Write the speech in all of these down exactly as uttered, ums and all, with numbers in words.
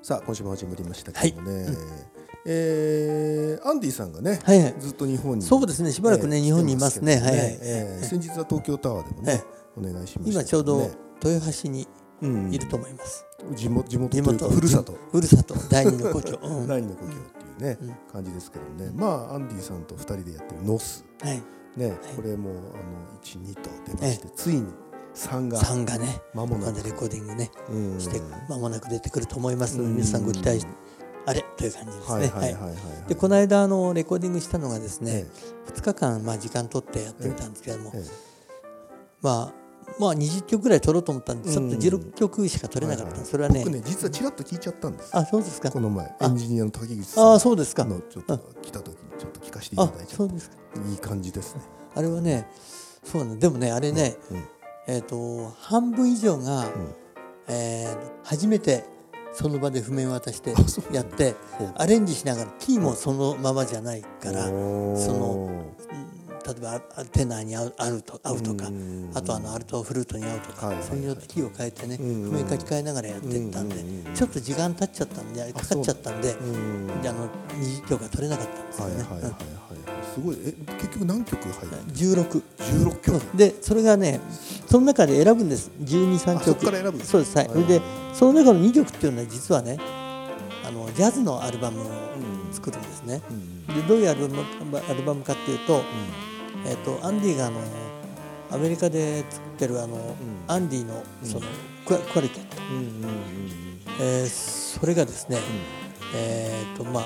さあ今週も始まりましたけどもね、はい、うん、えー、アンディさんがね、 はいはい、 ずっと日本にそうですね、しばらくね、えー、日本にいますね。はいはい、 えー、先日は東京タワーでもね、はい、お願いしました、ね、 今ちょうど豊橋にいると思います、 うん、地元地元というかふるさとふるさと第二の故郷、 うん、第二の故郷っていうね、うん、感じですけどね。まあアンディさんとふたりでやってるノス、はいね、はい、これもあのいち、にと出まして、はい、ついにさんがさんがね間もなくレコーディングねして間もなく出てくると思いますので、皆さんご期待あれという感じですね。でこの間あのレコーディングしたのがですね、ええ、ふつかかんまあ時間取ってやってみたんですけども、ええ、まあまあにじゅっきょくぐらい取ろうと思ったんで、ちょっとじゅうろっきょくしか取れなかった、はいはい、それはね僕ね実はちらっと聞いちゃったんです。 あ、そうですか。 この前エンジニアの竹口さんあ、そうですかのちょっと来た時にちょっと聞かせていただいちゃって、 そうですか。 いい感じですね。 あれはね、そうね、でもねあれね、うんうん、えーと半分以上が、うん、えー、初めてその場で譜面を渡してやってアレンジしながらキーもそのままじゃないからその例えばテナーに合う、合うと、合うとかあとあのアルトフルートに合うとかそれによってキーを変えてね譜面書き換えながらやっていったんでちょっと時間経っちゃったんでかかっちゃったんであのにじゅっきょくが取れなかったんですよね。 すごい。え結局何曲入る？ じゅうろく。 じゅうろっきょくでそれがねその中で選ぶんです。じゅうに、さんきょく。 そこから選ぶ。 そうです。はい。それでその中のにきょくっていうのは実はねあのジャズのアルバムを作るんですね。でどういうアルバムアルバムかっていうと、えっとアンディがあのアメリカで作ってるあのアンディのそのクアリテット、えそれがですねえっとまあ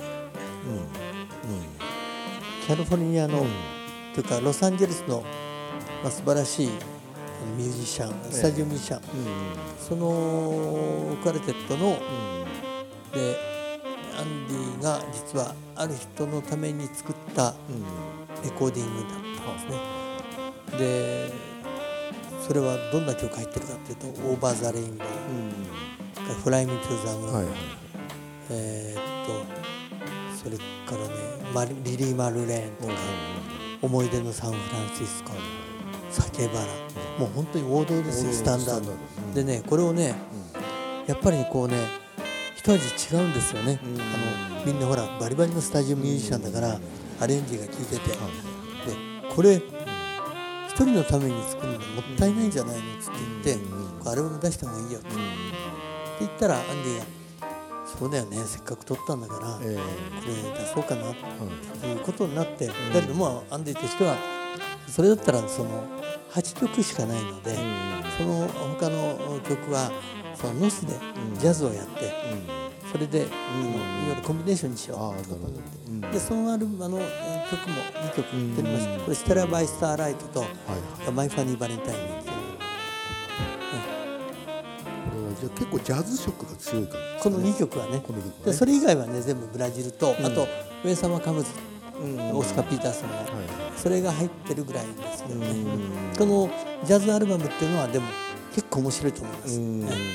カリフォルニアの、うん、というかロサンゼルスの、まあ、素晴らしいミュージシャンスタジオミュージシャン、えーうん、そのクアルテットの、うん、でアンディが実はある人のために作ったレコーディングだったんですね。でそれはどんな曲入ってるかっていうと「オーバー・ザ・レインボー」「フライ・ミー・トゥ・ザ・ムーン」はい、えー、っとそれからねリリー・マルレーンとか、うん、思い出のサンフランシスコ、酒原、もう本当に王道ですよ、スタンダード、うん、でねこれをね、うん、やっぱりこうね一味違うんですよね、うん、あのみんなほらバリバリのスタジオミュージシャンだから、うん、アレンジが効いてて、うん、でこれ一人のために作るのもったいないんじゃないのって言って、うん、アルバム出した方がいいよって、うん、って言ったらアンディがそうだよね、せっかく撮ったんだから、えー、これ出そうかなということになって、うん、だけどもアンディとしてはそれだったらそのはちきょくしかないので、うん、その他の曲はそのノスでジャズをやって、うん、それで、うん、いわゆるコンビネーションにしようと思って、うん、でそのアルバムの曲もにきょく撮りました、うん、これ「ステラ・バイ・スター・ライト」と「マイ・ファニー・バレンタイン」 じゃ結構ジャズ色が強いから、ね、 このにきょくは ね, ねでそれ以外はね全部ブラジルと、うん、あと「ウェイサマ・カムズ」うん、オスカー・ピーターソンが、はい、それが入ってるぐらいですけどね、うん、このジャズアルバムっていうのはでも結構面白いと思います、うん、はい、そう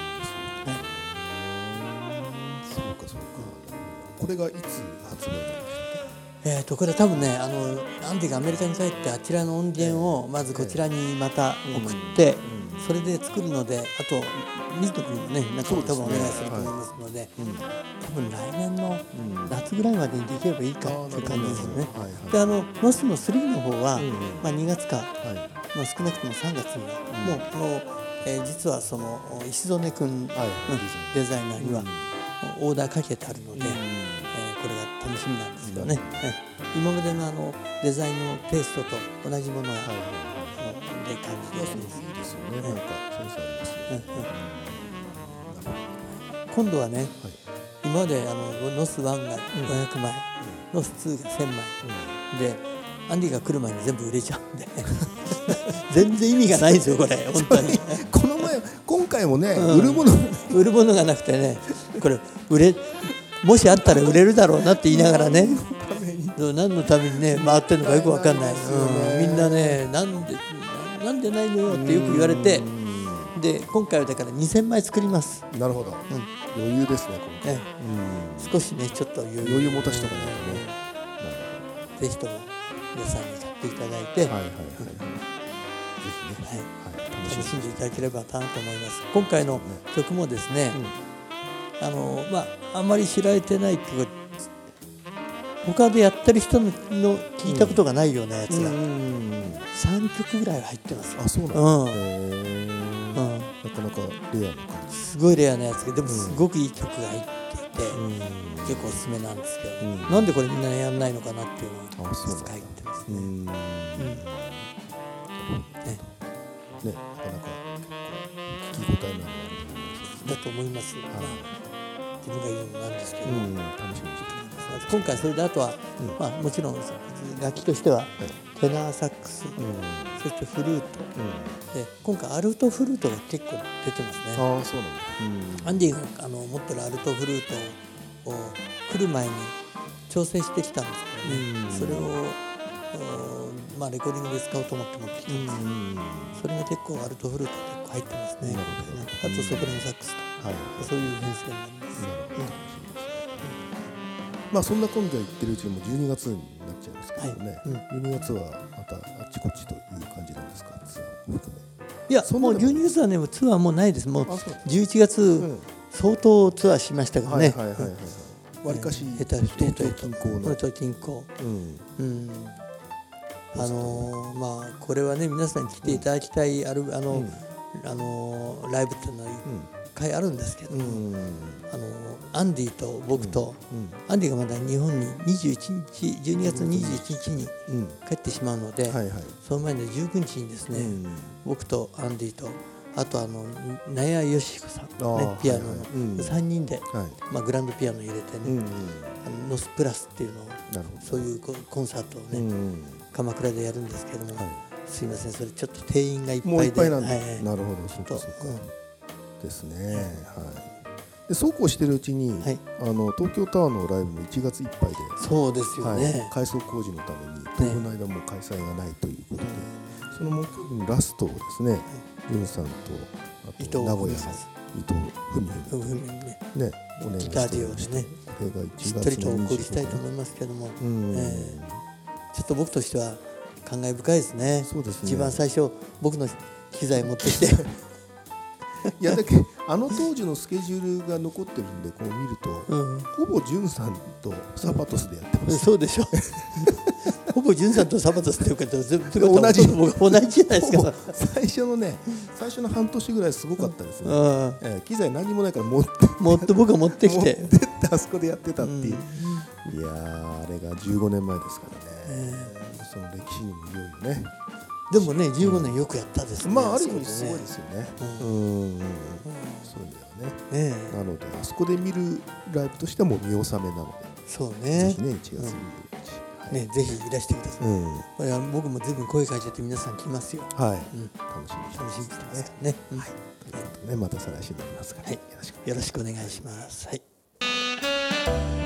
かそうか。これがいつ発売なんですか？ えーとこれ多分ねあのアンディがアメリカに帰ってあちらの音源をまずこちらにまた送って、それで作るので、あと水野君もねなんか多分お願いすると思いますので、多分来年の夏ぐらいまでにできればいいかという感じですよね。であのノスのスリーの方は、まあ、にがつか、まあ、少なくともさんがつには、もうあの、えー、実はその石曽根君、はい、デザイナーにはオーダーかけてあるので、えー、これが楽しみなんですけどね、うん、今までのあのデザインのテイストと同じものが、はい、で感じですね。 いいですよね、なんかセンスありますよね、 うんうん、今度はね、はい、今まであのノスワンがごひゃくまい、うん、ノスツーがせんまい、うん、でアンディが来る前に全部売れちゃうんで全然意味がないんですよこれ本当にこの前今回もね、うん、売るもの売るものがなくてね、これ売れもしあったら売れるだろうなって言いながらね何のためにね回ってるのかよく分かんない、うん、みんなねなんでなんでないのよってよく言われて、で今回はだからにせんまい作ります。 なるほど、うん、余裕ですね今回、ね、 うん、少しねちょっと余裕余裕持たしとかないとね、 ぜひとも皆さんに買っていただいて、はいはいはい、ぜひね、はいはい、楽しんでいただければなと思います。今回の曲もですね、うん、 あのまああんまり知られてないっていうか、他でやってる人の聞いたことがないようなやつがさんきょくぐらいは入ってますよ。 あ、そうなんだ。 うんへー、 うん、 なかなかレアな感じ。 すごいレアなやつで、でもすごくいい曲が入っていて、 うん、 結構おすすめなんですけど、 うん、 なんでこれみんなやんないのかなっていうのがあ、そうなんだ。 いくつか入ってますね。 うん、 うんね、 ね、なかなか聞き応えのあるアルバムですね。 だと思います。まあ、自分が言うのなんですけど、 うん、楽しみにしてます。 今回それであとは、 うん、 まあ、もちろん楽器としては、はい、テナーサックス、うん、そしてフルート、うん、で今回アルトフルートが結構出てますね。 ああ、そうなんだ。うん、 アンディがあの持ってるアルトフルートを来る前に調整してきたんですけどね、うん、それをまあ、レコーディングで使おうと思って持ってきたんです、うん、それが結構アルトフルート結構入ってますね。あとソプラノサックスと、はい、そういう編成になります。 まあそんな今度は言ってるうちにもうじゅうにがつになっちゃいますけどね、はい、うん、じゅうにがつはまたあっちこっちという感じなんですか、ツアー含め。 いや、もうじゅうにがつはね、ツアーもうないです。もうじゅういちがつ、うん、相当ツアーしましたからね。 わりかし東京近郊の東京近郊、うんうん、あのー、まあこれはね、皆さんに来ていただきたいあるあの、うん、あのー、ライブっていうのは一回あるんですけど、うん、あのー、アンディと僕と、うんうん、アンディがまだ日本ににじゅういちにちじゅうにがつのにじゅういちにちに帰ってしまうので、うん、はいはい、その前のじゅうくにちにですね、うん、僕とアンディとあとあの納谷義彦さん、ね、ピアノの、はいはい、うん、さんにんで、はい、まあ、グランドピアノ入れてね、うんうん、あのノスプラスっていうのをそういうコンサートをね、うんうん、鎌倉でやるんですけども、はい、すいません、それちょっと定員がいっぱいで、もういっぱいなんで、はいはい、なるほど、そうかそうか、うん、ですね、はい、でそうこうしてるうちに、はい、あの東京タワーのライブもいちがついっぱいで、そうですよね、はい、改装工事のために当分の間も開催がないということで、ね、その目標のラストをですね、ユンさんとあと名古屋の伊藤文文ね、ね、お願いしておりまして、これがいちがつのにじゅうごにちしっとりとお送りしたいと思いますけども、うん、えー、ちょっと僕としては感慨深いですね。そうですね、一番最初僕の機材持ってきていやだけあの当時のスケジュールが残ってるんで、こう見ると、うん、ほぼジュンさんとサパトスでやってます、うん、 そうでしょほぼジュンさんとサパトスっていうか同じ同じじゃないですか。 最初のね、最初の半年ぐらいすごかったですね、うん、えー、機材何もないから持って持って僕が持ってきて持ってってあそこでやってたっていう、うん、いやー、あれがじゅうごねんまえですからね、えー、その歴史にもいよいよね。 でもね、じゅうごねんよくやったですね。 まあある意味すごいですよね。うん、うん、うん、そうだよね。ね、なのであそこで見るライブとしてはもう見納めなので、 そうね。 ぜひね、いちがつにじゅうにち、 うん、ね、ぜひいらしてください。うん、これは僕もずいぶん声かけて皆さん来ますよ。 はい。うん、楽しみにしてますね。 ね。はい。ということでね、また再来週になりますから、はい、 よろしくお願いします。はい。